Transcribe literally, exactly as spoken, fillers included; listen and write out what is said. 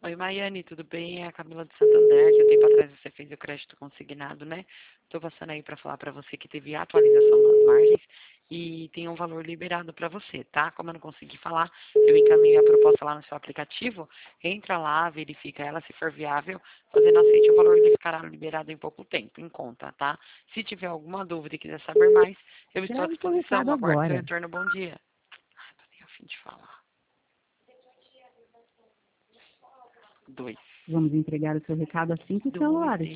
Oi, Maiane, tudo bem? É a Camila do Santander, que tempo atrás você fez o crédito consignado, né? Estou passando aí para falar para você que teve atualização nas margens e tem um valor liberado para você, tá? Como eu não consegui falar, eu encaminhei a proposta lá no seu aplicativo. Entra lá, verifica ela, se for viável, fazendo aceite, o valor ele ficará liberado em pouco tempo, em conta, tá? Se tiver alguma dúvida e quiser saber mais, eu estou à Grave seu disposição. recado Aguardo seu agora. retorno. Bom dia. Ai, tô nem a fim de falar. Dois. Vamos entregar o seu recado assim que o Dois. celular